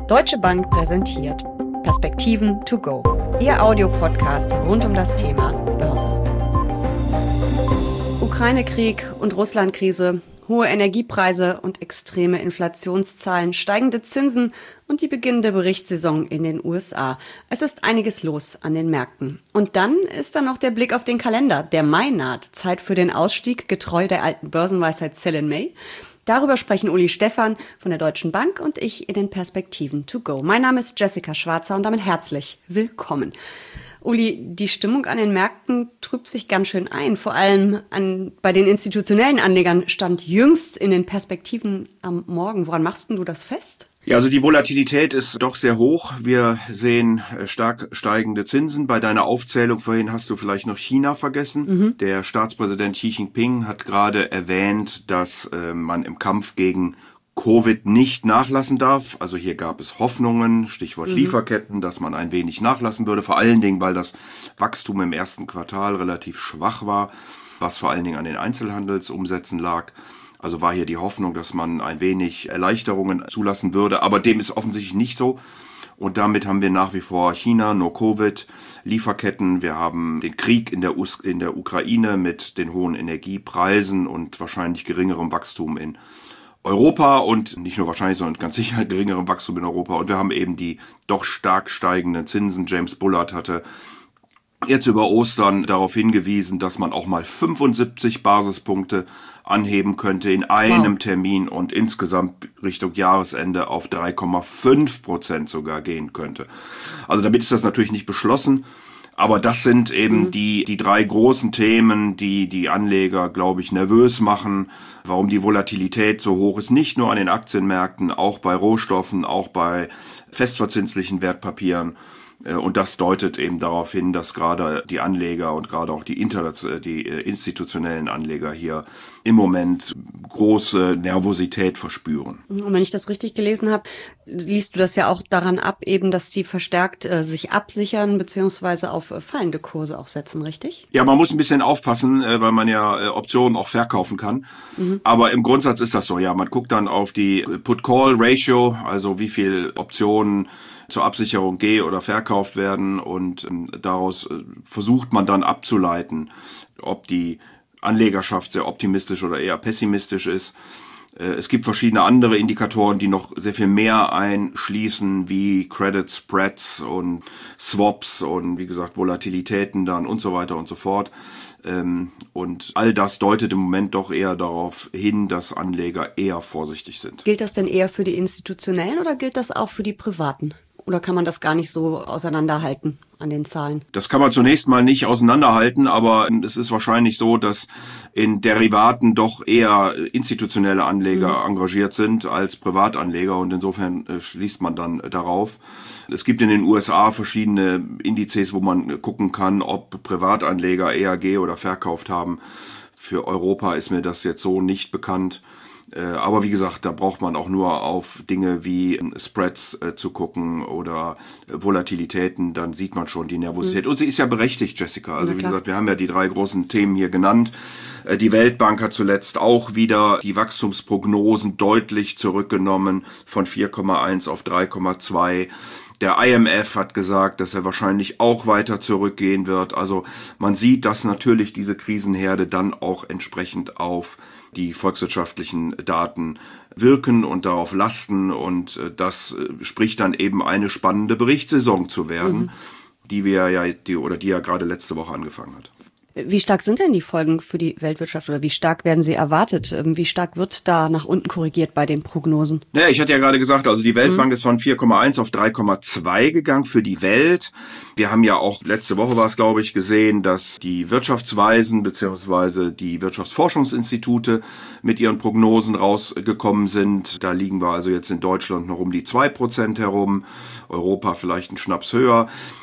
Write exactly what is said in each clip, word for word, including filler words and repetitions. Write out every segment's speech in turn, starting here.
Deutsche Bank präsentiert Perspektiven to go, Ihr Audiopodcast rund um das Thema Börse. Ukraine-Krieg und Russland-Krise, hohe Energiepreise und extreme Inflationszahlen, steigende Zinsen und die beginnende Berichtssaison in den U S A. Es ist einiges los an den Märkten. Und dann ist da noch der Blick auf den Kalender. Der Mai naht. Zeit für den Ausstieg, getreu der alten Börsenweisheit Sell in May. Darüber sprechen Uli Stephan von der Deutschen Bank und ich in den Perspektiven to go. Mein Name ist Jessica Schwarzer und damit herzlich willkommen. Uli, die Stimmung an den Märkten trübt sich ganz schön ein. Vor allem an, bei den institutionellen Anlegern stand jüngst in den Perspektiven am Morgen. Woran machst denn du das fest? Ja, also die Volatilität ist doch sehr hoch. Wir sehen stark steigende Zinsen. Bei deiner Aufzählung vorhin hast du vielleicht noch China vergessen. Mhm. Der Staatspräsident Xi Jinping hat gerade erwähnt, dass äh, man im Kampf gegen Covid nicht nachlassen darf. Also hier gab es Hoffnungen, Stichwort mhm. Lieferketten, dass man ein wenig nachlassen würde. Vor allen Dingen, weil das Wachstum im ersten Quartal relativ schwach war, was vor allen Dingen an den Einzelhandelsumsätzen lag. Also war hier die Hoffnung, dass man ein wenig Erleichterungen zulassen würde. Aber dem ist offensichtlich nicht so. Und damit haben wir nach wie vor China, No Covid, Lieferketten. Wir haben den Krieg in der, Us- in der Ukraine mit den hohen Energiepreisen und wahrscheinlich geringerem Wachstum in Europa und nicht nur wahrscheinlich, sondern ganz sicher geringerem Wachstum in Europa. Und wir haben eben die doch stark steigenden Zinsen. James Bullard hatte jetzt über Ostern darauf hingewiesen, dass man auch mal fünfundsiebzig Basispunkte anheben könnte in einem wow. Termin und insgesamt Richtung Jahresende auf drei Komma fünf Prozent sogar gehen könnte. Also damit ist das natürlich nicht beschlossen. Aber das sind eben mhm. die, die drei großen Themen, die die Anleger, glaube ich, nervös machen, warum die Volatilität so hoch ist. Nicht nur an den Aktienmärkten, auch bei Rohstoffen, auch bei festverzinslichen Wertpapieren. Und das deutet eben darauf hin, dass gerade die Anleger und gerade auch die, Inter- die institutionellen Anleger hier im Moment große Nervosität verspüren. Und wenn ich das richtig gelesen habe, liest du das ja auch daran ab, eben, dass die verstärkt äh, sich absichern beziehungsweise auf äh, fallende Kurse auch setzen, richtig? Ja, man muss ein bisschen aufpassen, äh, weil man ja äh, Optionen auch verkaufen kann. Mhm. Aber im Grundsatz ist das so, ja, man guckt dann auf die Put-Call-Ratio, also wie viel Optionen zur Absicherung geh- oder verkauft werden und ähm, daraus äh, versucht man dann abzuleiten, ob die Anlegerschaft sehr optimistisch oder eher pessimistisch ist. Äh, es gibt verschiedene andere Indikatoren, die noch sehr viel mehr einschließen, wie Credit Spreads und Swaps und wie gesagt Volatilitäten dann und so weiter und so fort. Ähm, und all das deutet im Moment doch eher darauf hin, dass Anleger eher vorsichtig sind. Gilt das denn eher für die Institutionellen oder gilt das auch für die Privaten? Oder kann man das gar nicht so auseinanderhalten an den Zahlen? Das kann man zunächst mal nicht auseinanderhalten, aber es ist wahrscheinlich so, dass in Derivaten doch eher institutionelle Anleger mhm. engagiert sind als Privatanleger und insofern äh, schließt man dann darauf. Es gibt in den U S A verschiedene Indizes, wo man gucken kann, ob Privatanleger eher ge- oder verkauft haben. Für Europa ist mir das jetzt so nicht bekannt. Aber wie gesagt, da braucht man auch nur auf Dinge wie Spreads äh, zu gucken oder äh, Volatilitäten, dann sieht man schon die Nervosität. Mhm. Und sie ist ja berechtigt, Jessica. Also ja, wie gesagt, wir haben ja die drei großen Themen hier genannt. Äh, die Weltbank hat zuletzt auch wieder die Wachstumsprognosen deutlich zurückgenommen von vier Komma eins auf drei Komma zwei. Der I M F hat gesagt, dass er wahrscheinlich auch weiter zurückgehen wird. Also man sieht, dass natürlich diese Krisenherde dann auch entsprechend auf die volkswirtschaftlichen Daten wirken und darauf lasten. Und das spricht dann eben eine spannende Berichtssaison zu werden, mhm. die wir ja, die, oder die ja gerade letzte Woche angefangen hat. Wie stark sind denn die Folgen für die Weltwirtschaft oder wie stark werden sie erwartet? Wie stark wird da nach unten korrigiert bei den Prognosen? Naja, ich hatte ja gerade gesagt, also die Weltbank mhm. ist von vier Komma eins auf drei Komma zwei gegangen für die Welt. Wir haben ja auch, letzte Woche war es, glaube ich, gesehen, dass die Wirtschaftsweisen bzw. die Wirtschaftsforschungsinstitute mit ihren Prognosen rausgekommen sind. Da liegen wir also jetzt in Deutschland noch um die zwei Prozent herum, Europa vielleicht einen Schnaps höher.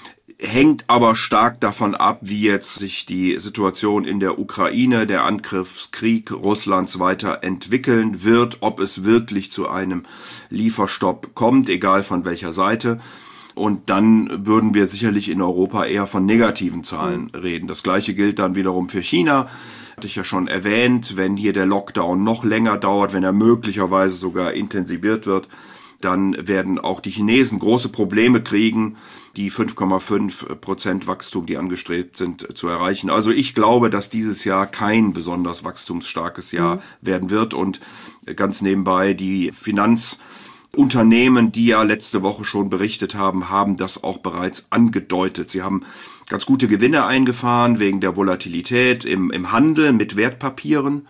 Hängt aber stark davon ab, wie jetzt sich die Situation in der Ukraine, der Angriffskrieg Russlands weiterentwickeln wird, ob es wirklich zu einem Lieferstopp kommt, egal von welcher Seite. Und dann würden wir sicherlich in Europa eher von negativen Zahlen mhm. reden. Das Gleiche gilt dann wiederum für China. Hatte ich ja schon erwähnt, wenn hier der Lockdown noch länger dauert, wenn er möglicherweise sogar intensiviert wird, dann werden auch die Chinesen große Probleme kriegen, die fünf Komma fünf Prozent Wachstum, die angestrebt sind, zu erreichen. Also ich glaube, dass dieses Jahr kein besonders wachstumsstarkes Jahr mhm. werden wird. Und ganz nebenbei, die Finanzunternehmen, die ja letzte Woche schon berichtet haben, haben das auch bereits angedeutet. Sie haben ganz gute Gewinne eingefahren wegen der Volatilität im, im Handel mit Wertpapieren.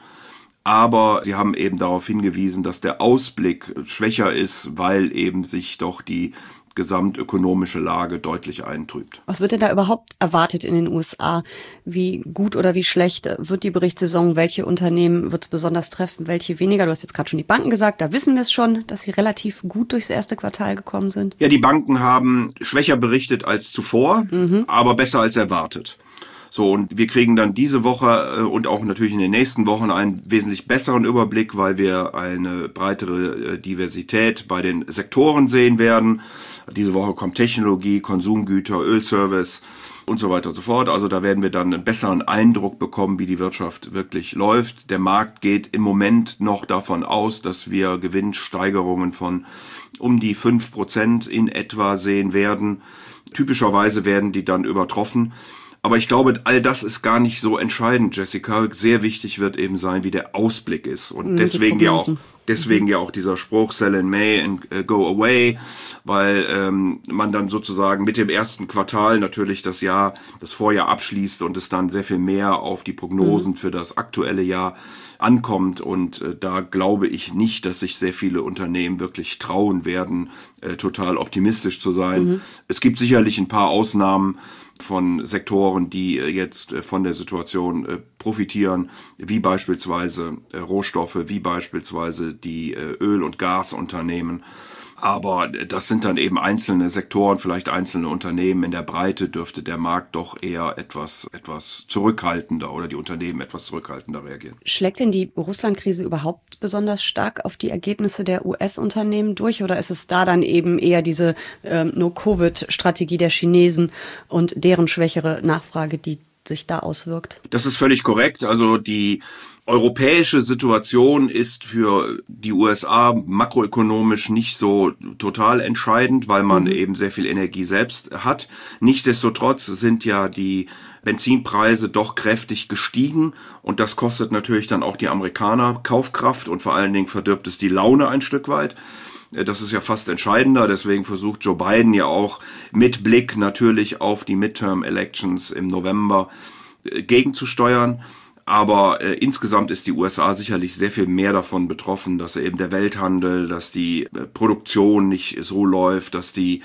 Aber sie haben eben darauf hingewiesen, dass der Ausblick schwächer ist, weil eben sich doch die gesamtökonomische Lage deutlich eintrübt. Was wird denn da überhaupt erwartet in den U S A? Wie gut oder wie schlecht wird die Berichtssaison? Welche Unternehmen wird es besonders treffen, welche weniger? Du hast jetzt gerade schon die Banken gesagt, da wissen wir es schon, dass sie relativ gut durchs erste Quartal gekommen sind. Ja, die Banken haben schwächer berichtet als zuvor, mhm. aber besser als erwartet. So, und wir kriegen dann diese Woche äh, und auch natürlich in den nächsten Wochen einen wesentlich besseren Überblick, weil wir eine breitere äh, Diversität bei den Sektoren sehen werden. Diese Woche kommt Technologie, Konsumgüter, Ölservice und so weiter und so fort. Also da werden wir dann einen besseren Eindruck bekommen, wie die Wirtschaft wirklich läuft. Der Markt geht im Moment noch davon aus, dass wir Gewinnsteigerungen von um die fünf Prozent in etwa sehen werden. Typischerweise werden die dann übertroffen. Aber ich glaube, all das ist gar nicht so entscheidend, Jessica. Sehr wichtig wird eben sein, wie der Ausblick ist. Und deswegen ja auch, deswegen ja auch dieser Spruch, sell in May and uh, go away, weil ähm, man dann sozusagen mit dem ersten Quartal natürlich das Jahr, das Vorjahr abschließt und es dann sehr viel mehr auf die Prognosen mhm. für das aktuelle Jahr ankommt. Und äh, da glaube ich nicht, dass sich sehr viele Unternehmen wirklich trauen werden, äh, total optimistisch zu sein. Mhm. Es gibt sicherlich ein paar Ausnahmen von Sektoren, die jetzt von der Situation profitieren, wie beispielsweise Rohstoffe, wie beispielsweise die Öl- und Gasunternehmen. Aber das sind dann eben einzelne Sektoren, vielleicht einzelne Unternehmen. In der Breite dürfte der Markt doch eher etwas, etwas zurückhaltender oder die Unternehmen etwas zurückhaltender reagieren. Schlägt denn die Russland-Krise überhaupt besonders stark auf die Ergebnisse der U S-Unternehmen durch? Oder ist es da dann eben eher diese ähm, No-Covid-Strategie der Chinesen und deren schwächere Nachfrage, die sich da auswirkt? Das ist völlig korrekt. Also die europäische Situation ist für die U S A makroökonomisch nicht so total entscheidend, weil man mhm. eben sehr viel Energie selbst hat. Nichtsdestotrotz sind ja die Benzinpreise doch kräftig gestiegen und das kostet natürlich dann auch die Amerikaner Kaufkraft und vor allen Dingen verdirbt es die Laune ein Stück weit. Das ist ja fast entscheidender, deswegen versucht Joe Biden ja auch mit Blick natürlich auf die Midterm Elections im November äh, gegenzusteuern. Aber äh, insgesamt ist die U S A sicherlich sehr viel mehr davon betroffen, dass eben der Welthandel, dass die äh, Produktion nicht so läuft, dass die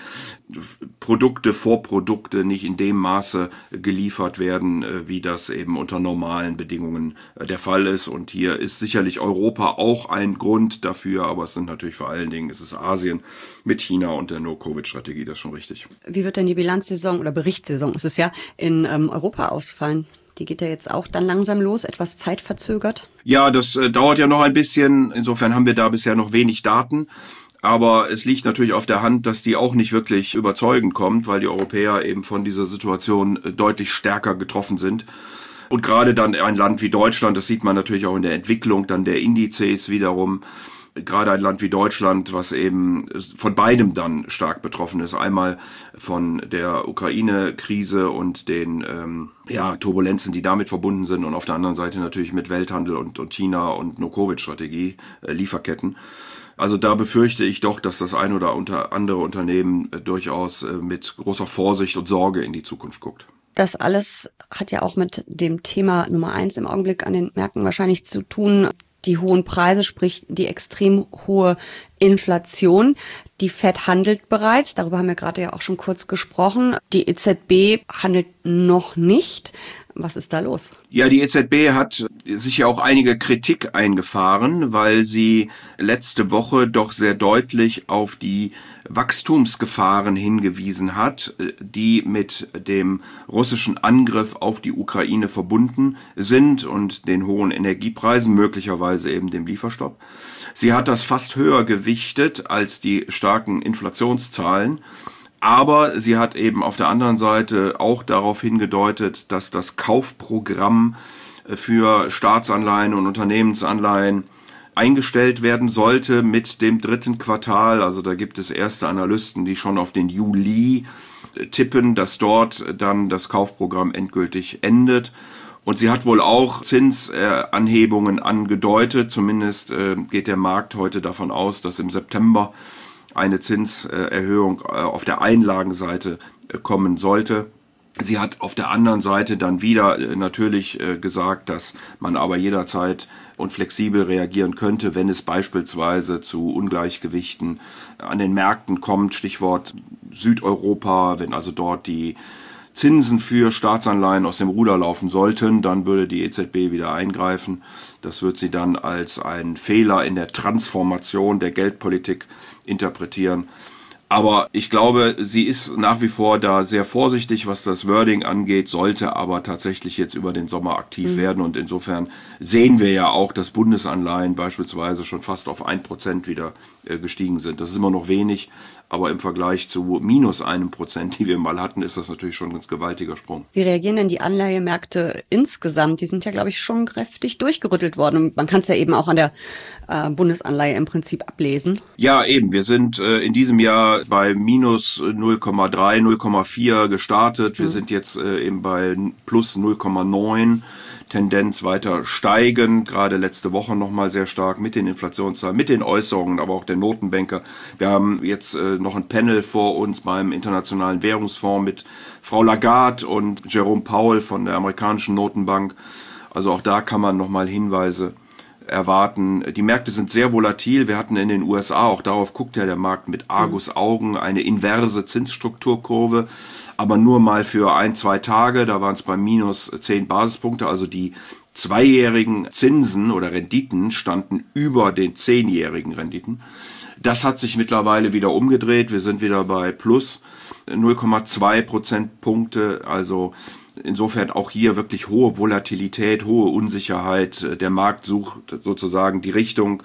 Produkte, Vorprodukte nicht in dem Maße geliefert werden, äh, wie das eben unter normalen Bedingungen äh, der Fall ist. Und hier ist sicherlich Europa auch ein Grund dafür, aber es sind natürlich vor allen Dingen, es ist Asien mit China und der No-Covid-Strategie, das ist schon richtig. Wie wird denn die Bilanzsaison oder Berichtssaison, ist es ja, in ähm, Europa ausfallen? Die geht ja jetzt auch dann langsam los, etwas zeitverzögert. Ja, das äh, dauert ja noch ein bisschen. Insofern haben wir da bisher noch wenig Daten. Aber es liegt natürlich auf der Hand, dass die auch nicht wirklich überzeugend kommt, weil die Europäer eben von dieser Situation äh, deutlich stärker getroffen sind. Und gerade dann ein Land wie Deutschland, das sieht man natürlich auch in der Entwicklung dann der Indizes wiederum, gerade ein Land wie Deutschland, was eben von beidem dann stark betroffen ist. Einmal von der Ukraine-Krise und den ähm, ja, Turbulenzen, die damit verbunden sind und auf der anderen Seite natürlich mit Welthandel und, und China und No-Covid-Strategie, äh, Lieferketten. Also da befürchte ich doch, dass das ein oder unter andere Unternehmen äh, durchaus äh, mit großer Vorsicht und Sorge in die Zukunft guckt. Das alles hat ja auch mit dem Thema Nummer eins im Augenblick an den Märkten wahrscheinlich zu tun. Die hohen Preise, sprich die extrem hohe Inflation. Die Fed handelt bereits, darüber haben wir gerade ja auch schon kurz gesprochen. Die E Z B handelt noch nicht. Was ist da los? Ja, die E Z B hat sich ja auch einige Kritik eingefahren, weil sie letzte Woche doch sehr deutlich auf die Wachstumsgefahren hingewiesen hat, die mit dem russischen Angriff auf die Ukraine verbunden sind und den hohen Energiepreisen, möglicherweise eben dem Lieferstopp. Sie hat das fast höher gewichtet als die starken Inflationszahlen. Aber sie hat eben auf der anderen Seite auch darauf hingedeutet, dass das Kaufprogramm für Staatsanleihen und Unternehmensanleihen eingestellt werden sollte mit dem dritten Quartal. Also da gibt es erste Analysten, die schon auf den Juli tippen, dass dort dann das Kaufprogramm endgültig endet. Und sie hat wohl auch Zinsanhebungen angedeutet. Zumindest äh, geht der Markt heute davon aus, dass im September eine Zinserhöhung äh, auf der Einlagenseite äh, kommen sollte. Sie hat auf der anderen Seite dann wieder äh, natürlich äh, gesagt, dass man aber jederzeit und flexibel reagieren könnte, wenn es beispielsweise zu Ungleichgewichten an den Märkten kommt. Stichwort Südeuropa, wenn also dort die Zinsen für Staatsanleihen aus dem Ruder laufen sollten, dann würde die E Z B wieder eingreifen. Das wird sie dann als einen Fehler in der Transformation der Geldpolitik interpretieren. Aber ich glaube, sie ist nach wie vor da sehr vorsichtig, was das Wording angeht, sollte aber tatsächlich jetzt über den Sommer aktiv mhm. werden. Und insofern sehen wir ja auch, dass Bundesanleihen beispielsweise schon fast auf ein Prozent wieder äh, gestiegen sind. Das ist immer noch wenig, aber im Vergleich zu minus einem Prozent, die wir mal hatten, ist das natürlich schon ein ganz gewaltiger Sprung. Wie reagieren denn die Anleihemärkte insgesamt? Die sind ja, glaube ich, schon kräftig durchgerüttelt worden. Und man kann es ja eben auch an der äh, Bundesanleihe im Prinzip ablesen. Ja, eben. Wir sind äh, in diesem Jahr bei minus null Komma drei, null Komma vier gestartet. Wir mhm. sind jetzt äh, eben bei plus null Komma neun. Tendenz weiter steigend, gerade letzte Woche nochmal sehr stark mit den Inflationszahlen, mit den Äußerungen, aber auch der Notenbanker. Wir haben jetzt äh, noch ein Panel vor uns beim Internationalen Währungsfonds mit Frau Lagarde und Jerome Powell von der amerikanischen Notenbank. Also auch da kann man nochmal Hinweise erwarten. Die Märkte sind sehr volatil. Wir hatten in den U S A, auch darauf guckt ja der Markt mit Argusaugen, eine inverse Zinsstrukturkurve, aber nur mal für ein, zwei Tage. Da waren es bei minus zehn Basispunkte. Also die zweijährigen Zinsen oder Renditen standen über den zehnjährigen Renditen. Das hat sich mittlerweile wieder umgedreht. Wir sind wieder bei plus null Komma zwei Prozentpunkte. Also insofern auch hier wirklich hohe Volatilität, hohe Unsicherheit. Der Markt sucht sozusagen die Richtung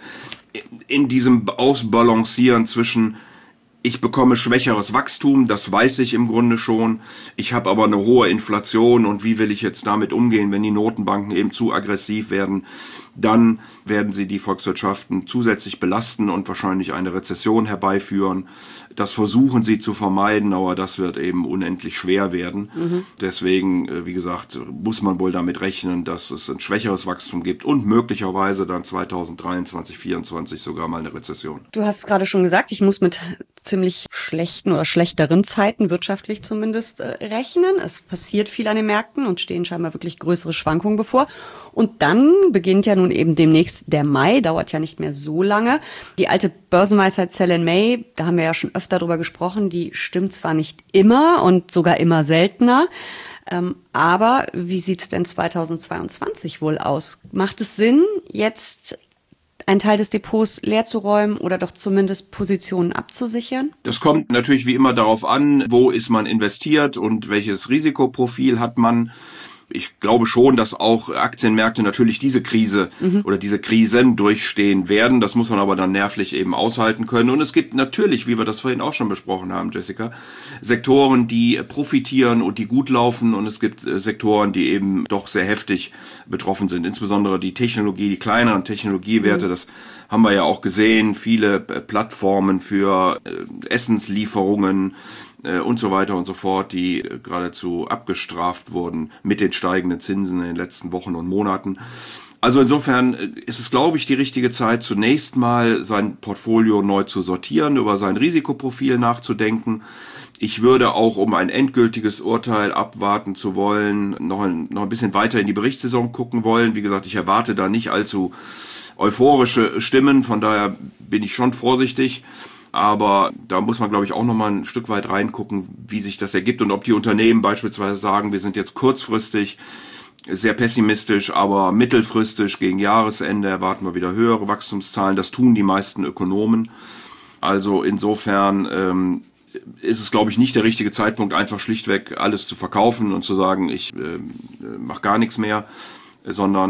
in diesem Ausbalancieren zwischen ich bekomme schwächeres Wachstum, das weiß ich im Grunde schon. Ich habe aber eine hohe Inflation und wie will ich jetzt damit umgehen, wenn die Notenbanken eben zu aggressiv werden? Dann werden sie die Volkswirtschaften zusätzlich belasten und wahrscheinlich eine Rezession herbeiführen. Das versuchen sie zu vermeiden, aber das wird eben unendlich schwer werden. Mhm. Deswegen, wie gesagt, muss man wohl damit rechnen, dass es ein schwächeres Wachstum gibt und möglicherweise dann zweitausenddreiundzwanzig, vierundzwanzig sogar mal eine Rezession. Du hast gerade schon gesagt, ich muss mit ziemlich schlechten oder schlechteren Zeiten, wirtschaftlich zumindest, äh, rechnen. Es passiert viel an den Märkten und stehen scheinbar wirklich größere Schwankungen bevor. Und dann beginnt ja nun eben demnächst der Mai, dauert ja nicht mehr so lange. Die alte Börsenweisheit Sell in May, da haben wir ja schon öfter drüber gesprochen, die stimmt zwar nicht immer und sogar immer seltener, ähm, aber wie sieht's denn zweitausendzweiundzwanzig wohl aus? Macht es Sinn, jetzt einen Teil des Depots leer zu räumen oder doch zumindest Positionen abzusichern? Das kommt natürlich wie immer darauf an, wo ist man investiert und welches Risikoprofil hat man. Ich glaube schon, dass auch Aktienmärkte natürlich diese Krise mhm. oder diese Krisen durchstehen werden. Das muss man aber dann nervlich eben aushalten können. Und es gibt natürlich, wie wir das vorhin auch schon besprochen haben, Jessica, Sektoren, die profitieren und die gut laufen. Und es gibt Sektoren, die eben doch sehr heftig betroffen sind. Insbesondere die Technologie, die kleineren Technologiewerte, mhm. das haben wir ja auch gesehen. Viele Plattformen für Essenslieferungen und so weiter und so fort, die geradezu abgestraft wurden mit den steigenden Zinsen in den letzten Wochen und Monaten. Also insofern ist es, glaube ich, die richtige Zeit, zunächst mal sein Portfolio neu zu sortieren, über sein Risikoprofil nachzudenken. Ich würde auch, um ein endgültiges Urteil abwarten zu wollen, noch ein, noch ein bisschen weiter in die Berichtssaison gucken wollen. Wie gesagt, ich erwarte da nicht allzu euphorische Stimmen, von daher bin ich schon vorsichtig. Aber da muss man, glaube ich, auch noch mal ein Stück weit reingucken, wie sich das ergibt und ob die Unternehmen beispielsweise sagen, wir sind jetzt kurzfristig sehr pessimistisch, aber mittelfristig gegen Jahresende erwarten wir wieder höhere Wachstumszahlen. Das tun die meisten Ökonomen. Also insofern ähm, ist es, glaube ich, nicht der richtige Zeitpunkt, einfach schlichtweg alles zu verkaufen und zu sagen, ich äh, mache gar nichts mehr, sondern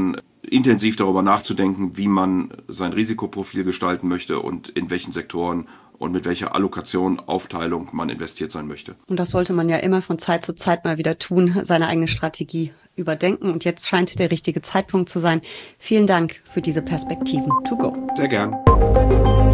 intensiv darüber nachzudenken, wie man sein Risikoprofil gestalten möchte und in welchen Sektoren und mit welcher Allokation, Aufteilung man investiert sein möchte. Und das sollte man ja immer von Zeit zu Zeit mal wieder tun, seine eigene Strategie überdenken. Und jetzt scheint der richtige Zeitpunkt zu sein. Vielen Dank für diese Perspektiven to go. Sehr gern.